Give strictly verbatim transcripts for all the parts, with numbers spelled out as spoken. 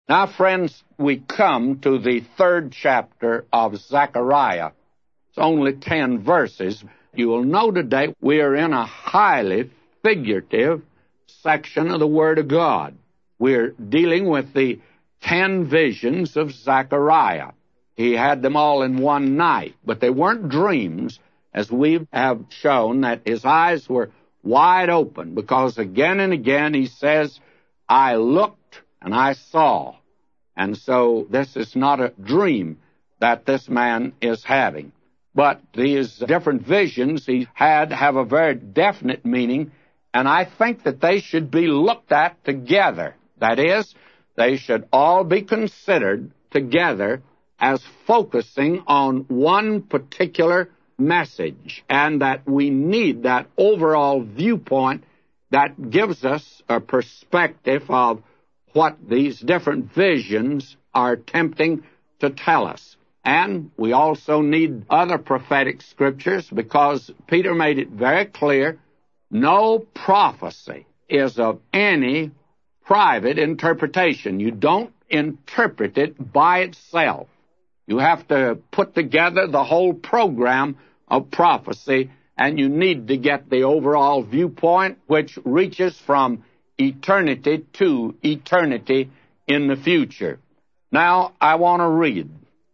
Now, friends, we come to the third chapter of Zechariah. It's only ten verses. You will know today we are in a highly figurative section of the Word of God. We're dealing with the ten visions of Zechariah. He had them all in one night, but they weren't dreams, as we have shown that his eyes were wide open, because again and again he says, I looked and I saw. And so this is not a dream that this man is having. But these different visions he had have a very definite meaning, and I think that they should be looked at together. That is, they should all be considered together as focusing on one particular message, and that we need that overall viewpoint that gives us a perspective of what these different visions are attempting to tell us. And we also need other prophetic scriptures, because Peter made it very clear, no prophecy is of any private interpretation. You don't interpret it by itself. You have to put together the whole program of prophecy, and you need to get the overall viewpoint, which reaches from eternity to eternity in the future. Now, I want to read.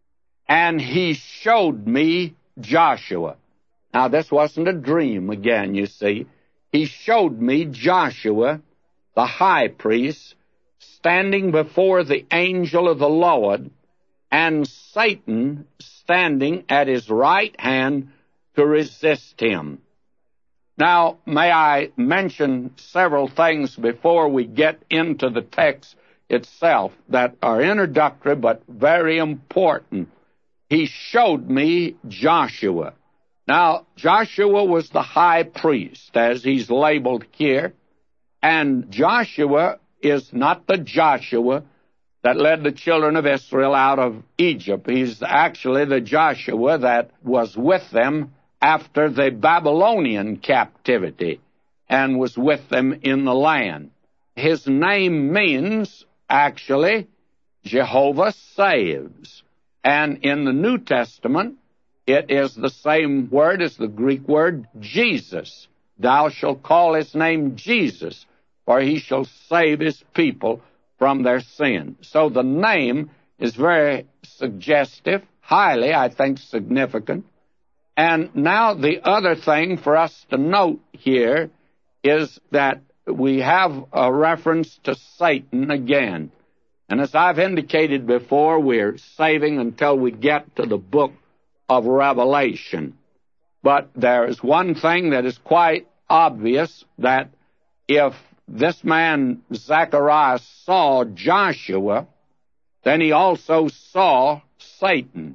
And he showed me Joshua. Now, this wasn't a dream again, you see. He showed me Joshua, the high priest, standing before the angel of the Lord, and Satan standing at his right hand to resist him. Now, may I mention several things before we get into the text itself that are introductory but very important. He showed me Joshua. Now, Joshua was the high priest, as he's labeled here, and Joshua is not the Joshua that led the children of Israel out of Egypt. He's actually the Joshua that was with them after the Babylonian captivity and was with them in the land. His name means, actually, Jehovah saves. And in the New Testament, it is the same word as the Greek word Jesus. Thou shalt call his name Jesus, for he shall save his people from their sin. So the name is very suggestive, highly, I think, significant. And now the other thing for us to note here is that we have a reference to Satan again. And as I've indicated before, we're saving until we get to the book of Revelation. But there is one thing that is quite obvious, that if this man Zechariah saw Joshua, then he also saw Satan.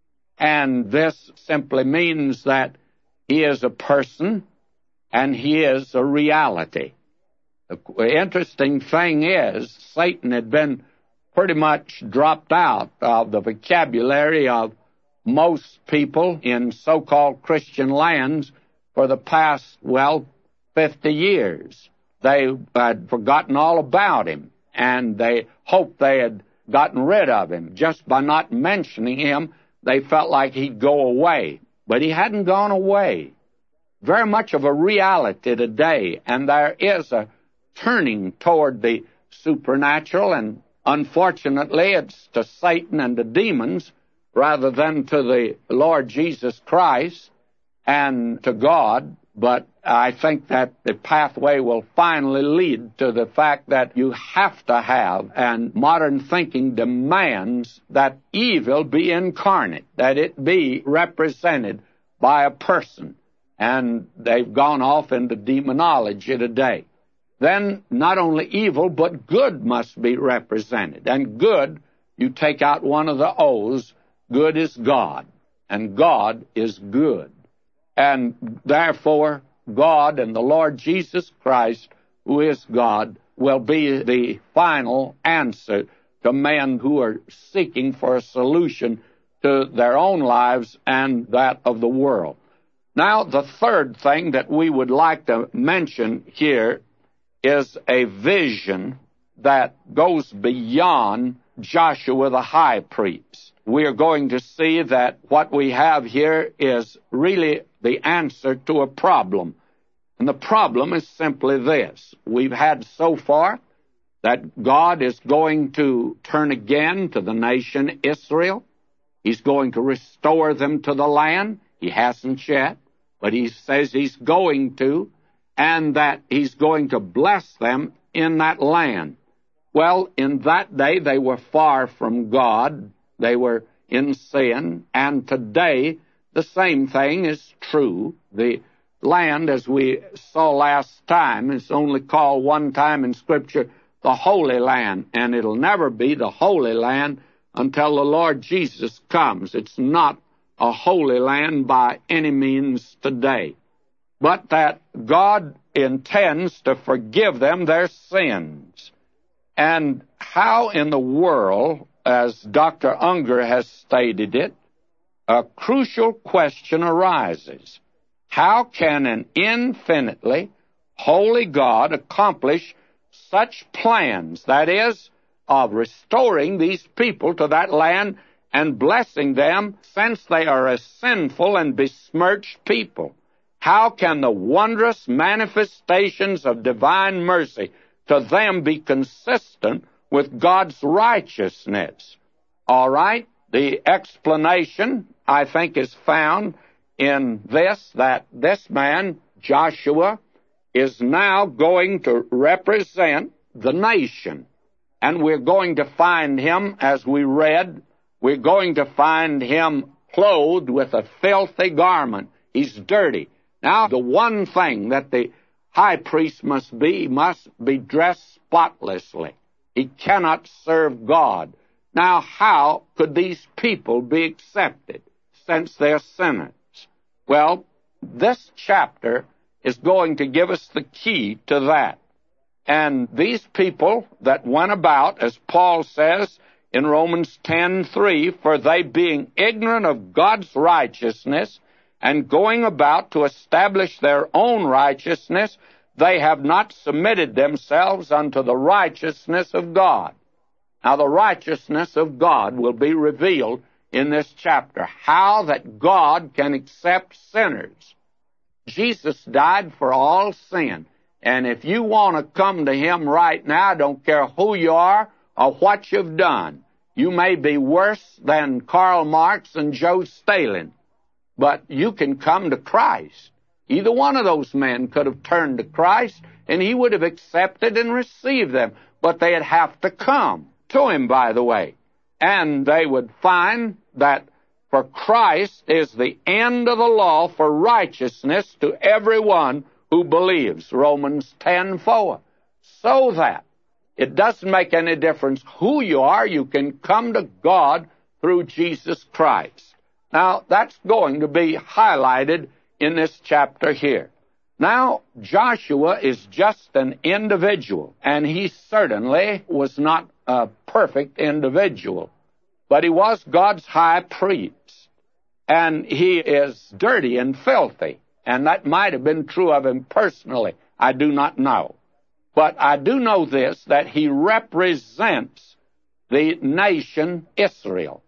And this simply means that he is a person and he is a reality. The interesting thing is, Satan had been pretty much dropped out of the vocabulary of most people in so-called Christian lands for the past, well, fifty years. They had forgotten all about him, and they hoped they had gotten rid of him. Just by not mentioning him, they felt like he'd go away. But he hadn't gone away. Very much of a reality today, and there is a turning toward the supernatural, and unfortunately it's to Satan and the demons rather than to the Lord Jesus Christ and to God. But I think that the pathway will finally lead to the fact that you have to have, and modern thinking demands, that evil be incarnate, that it be represented by a person. And they've gone off into demonology today. Then not only evil, but good must be represented. And good, you take out one of the O's, good is God, and God is good. And therefore, God and the Lord Jesus Christ, who is God, will be the final answer to men who are seeking for a solution to their own lives and that of the world. Now, the third thing that we would like to mention here is a vision that goes beyond Joshua the high priest. We are going to see that what we have here is really the answer to a problem. And the problem is simply this. We've had so far that God is going to turn again to the nation Israel. He's going to restore them to the land. He hasn't yet, but he says he's going to, and that he's going to bless them in that land. Well, in that day, they were far from God. They were in sin, and today the same thing is true. The land, as we saw last time, is only called one time in Scripture the Holy Land, and it'll never be the Holy Land until the Lord Jesus comes. It's not a holy land by any means today, but that God intends to forgive them their sins. And how in the world, as Doctor Unger has stated it, a crucial question arises. How can an infinitely holy God accomplish such plans, that is, of restoring these people to that land and blessing them, since they are a sinful and besmirched people? How can the wondrous manifestations of divine mercy to them be consistent with God's righteousness? All right, the explanation, I think, is found in this, that this man, Joshua, is now going to represent the nation. And we're going to find him, as we read, we're going to find him clothed with a filthy garment. He's dirty. Now, the one thing that the high priest must be, must be dressed spotlessly. He cannot serve God. Now, how could these people be accepted, since they're sinners? Well, this chapter is going to give us the key to that. And these people that went about, as Paul says in Romans ten three, for they being ignorant of God's righteousness and going about to establish their own righteousness, they have not submitted themselves unto the righteousness of God. Now, the righteousness of God will be revealed in this chapter. How that God can accept sinners. Jesus died for all sin. And if you want to come to him right now, I don't care who you are or what you've done. You may be worse than Karl Marx and Joe Stalin, but you can come to Christ. Either one of those men could have turned to Christ, and he would have accepted and received them. But they'd have to come to him, by the way. And they would find that for Christ is the end of the law for righteousness to everyone who believes, Romans ten four. So that it doesn't make any difference who you are, you can come to God through Jesus Christ. Now, that's going to be highlighted in this chapter here. Now, Joshua is just an individual, and he certainly was not a perfect individual, but he was God's high priest, and he is dirty and filthy. And that might have been true of him personally. I do not know. But I do know this, that he represents the nation Israel.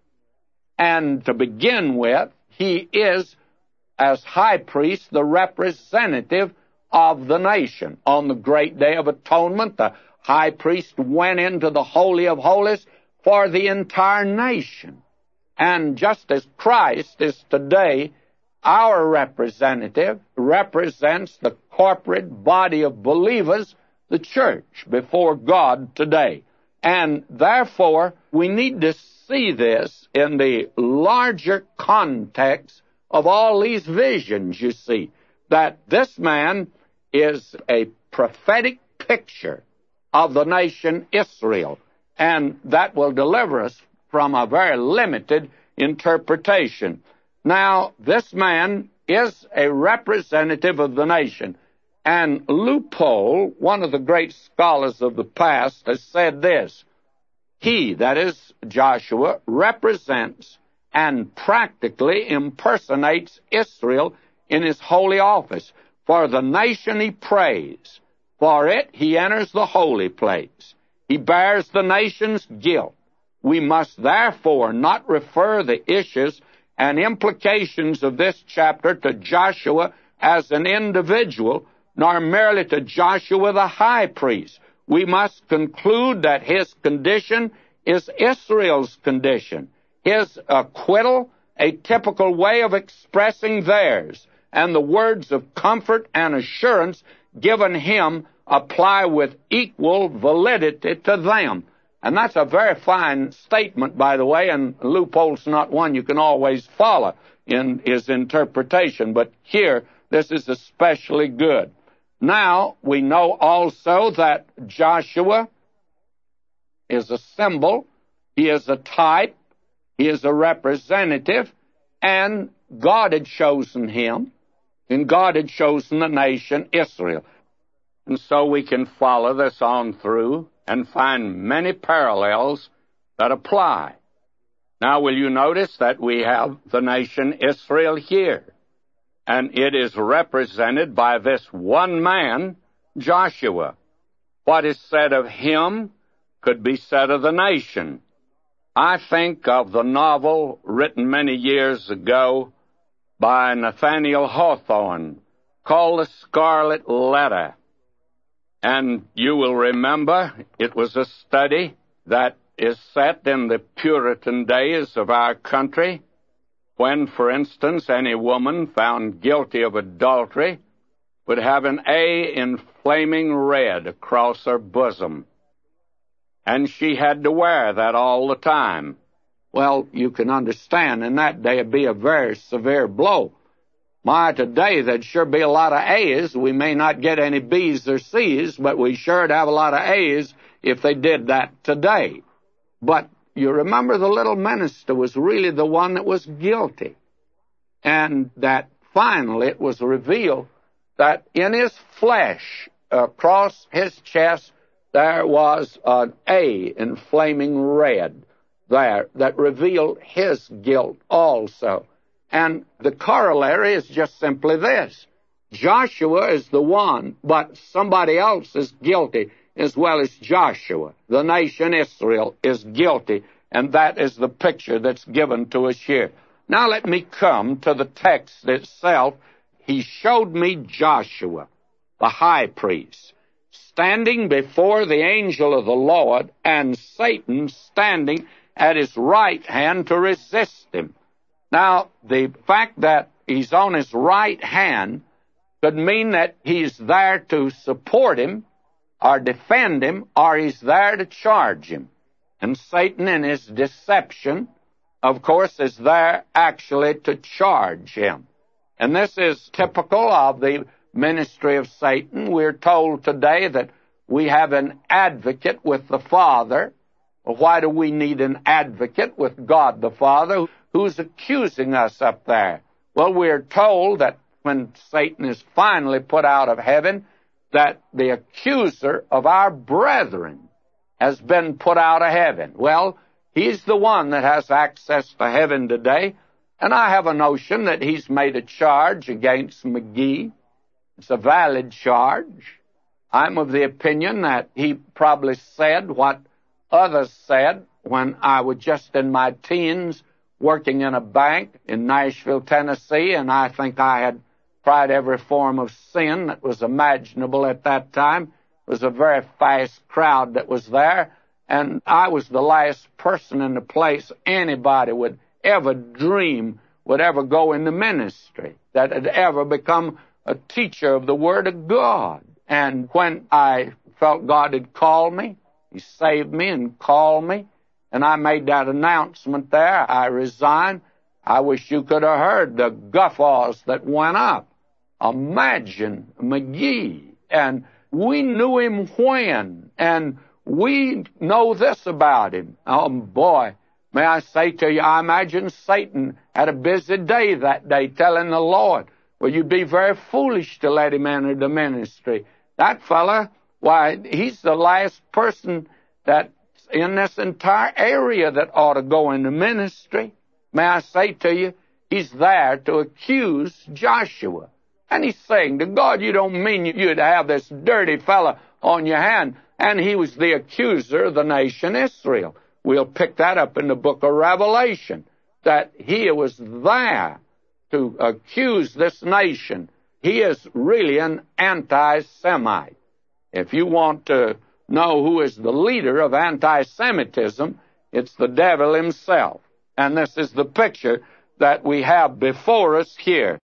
And to begin with, he is, as high priest, the representative of the nation. On the great day of atonement, the high priest went into the Holy of Holies for the entire nation. And just as Christ is today our representative, represents the corporate body of believers, the church, before God today. And therefore, we need to see this in the larger context of all these visions, you see, that this man is a prophetic picture of the nation Israel, and that will deliver us from a very limited interpretation. Now, this man is a representative of the nation, and Leupold, one of the great scholars of the past, has said this: he, that is Joshua, represents and practically impersonates Israel in his holy office. For the nation he prays, for it he enters the holy place. He bears the nation's guilt. We must therefore not refer the issues and implications of this chapter to Joshua as an individual, nor merely to Joshua the high priest. We must conclude that his condition is Israel's condition, his acquittal a typical way of expressing theirs, and the words of comfort and assurance given him apply with equal validity to them. And that's a very fine statement, by the way, and Leupold's not one you can always follow in his interpretation, but here, this is especially good. Now, we know also that Joshua is a symbol, he is a type, he is a representative, and God had chosen him, and God had chosen the nation Israel. And so we can follow this on through and find many parallels that apply. Now, will you notice that we have the nation Israel here? And it is represented by this one man, Joshua. What is said of him could be said of the nation. I think of the novel written many years ago by Nathaniel Hawthorne called The Scarlet Letter. And you will remember it was a study that is set in the Puritan days of our country, when, for instance, any woman found guilty of adultery would have an A in flaming red across her bosom. And she had to wear that all the time. Well, you can understand, in that day it'd be a very severe blow. My, today there'd sure be a lot of A's. We may not get any B's or C's, but we sure'd have a lot of A's if they did that today. But you remember the little minister was really the one that was guilty. And that finally it was revealed that in his flesh, across his chest, there was an A in flaming red there that revealed his guilt also. And the corollary is just simply this. Joshua is the one, but somebody else is guilty as well as Joshua. The nation Israel is guilty, and that is the picture that's given to us here. Now let me come to the text itself. He showed me Joshua, the high priest, standing before the angel of the Lord, and Satan standing at his right hand to resist him. Now, the fact that he's on his right hand could mean that he's there to support him, or defend him, or he's there to charge him. And Satan, in his deception, of course, is there actually to charge him. And this is typical of the ministry of Satan. We're told today that we have an advocate with the Father. Well, why do we need an advocate with God the Father who's accusing us up there? Well, we're told that when Satan is finally put out of heaven, that the accuser of our brethren has been put out of heaven. Well, he's the one that has access to heaven today, and I have a notion that he's made a charge against McGee. It's a valid charge. I'm of the opinion that he probably said what others said when I was just in my teens working in a bank in Nashville, Tennessee, and I think I had tried every form of sin that was imaginable at that time. It was a very fast crowd that was there, and I was the last person in the place anybody would ever dream would ever go into ministry, that had ever become a teacher of the Word of God. And when I felt God had called me, He saved me and called me, and I made that announcement there, I resigned. I wish you could have heard the guffaws that went up. Imagine McGee, and we knew him when, and we know this about him. Oh, boy, may I say to you, I imagine Satan had a busy day that day telling the Lord, well, you'd be very foolish to let him enter the ministry. That fella, why, he's the last person that's in this entire area that ought to go into ministry. May I say to you, he's there to accuse Joshua. And he's saying to God, you don't mean you'd have this dirty fella on your hand And he was the accuser of the nation Israel. We'll pick that up in the book of Revelation, that he was there to accuse this nation. He is really an anti-Semite. If you want to know who is the leader of anti-Semitism, it's the devil himself. And this is the picture that we have before us here.